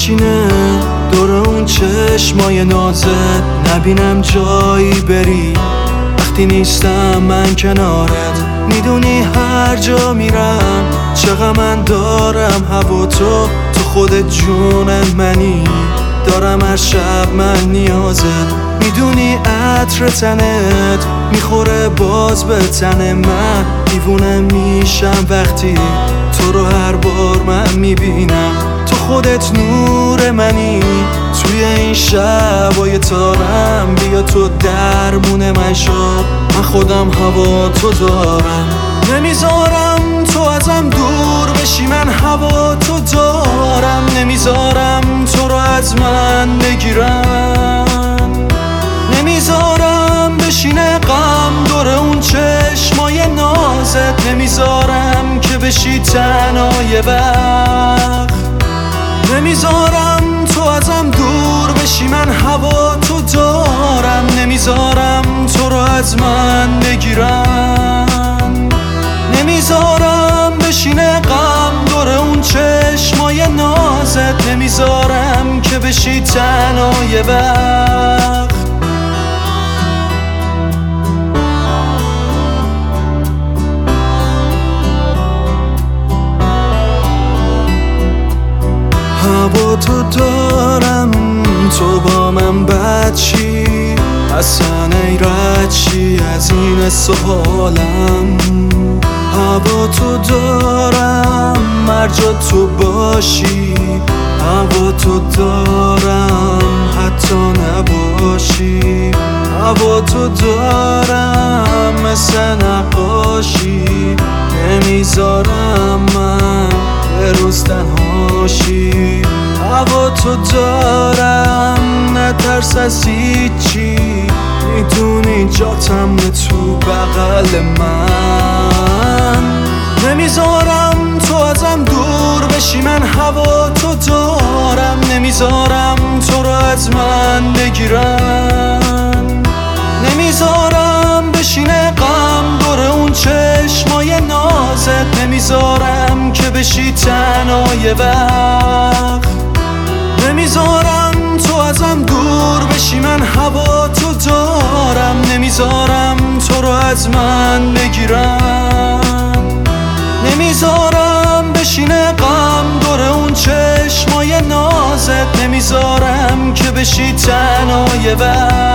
بشینه دور اون چشمای نازت، نبینم جایی بری وقتی نیستم من کنارت. میدونی هر جا میرم چقدر من دارم هوا تو خودت جون منی، دارم هر شب من نیازت. میدونی عطر تنت میخوره باز به تن من، دیوونه میشم وقتی تو رو هر بار من میبینم. تو خودت نور منی توی این شبای تارم، بیا تو درمون من شو، من خودم هوا تو دارم. نمیذارم تو ازم دور بشی، من هوا تو دارم. نمیذارم تو رو از من بگیرن، نمیذارم بشینه غم دور اون چشمای نازت. نمیذارم که بشی تنها یه وقت، نمیذارم تو ازم دور بشی، من هوا تو دارم. نمیذارم تو رو از من بگیرن، نمیذارم بشینه غم دور اون چشمای نازت. نمیذارم که بشی تنها یه وقت. هوا تو دارم، تو با من بچی اصلا ای رد چی از این سوالم. هوا تو دارم هر جا تو باشی، هوا تو دارم حتی نباشی. هوا تو دارم مثل نقاشی، نمیذارم من یه روز تنهاشی. هوا تو دارم نترس از هیچی، میدونی جاتم تو بغل من. نمیذارم تو ازم دور بشی، من هوا تو دارم. نمیذارم تو رو از من بگیرن، نمیذارم بشینه غم دور اون چشمای نازت. نمیذارم که بشی تنها یه وقت، نمیذارم تو ازم دور بشی، من هوا تو دارم. نمیذارم تو رو از من بگیرن، نمیذارم بشینه غم دور اون چشمای نازت. نمیذارم که بشی تنها یه وقت.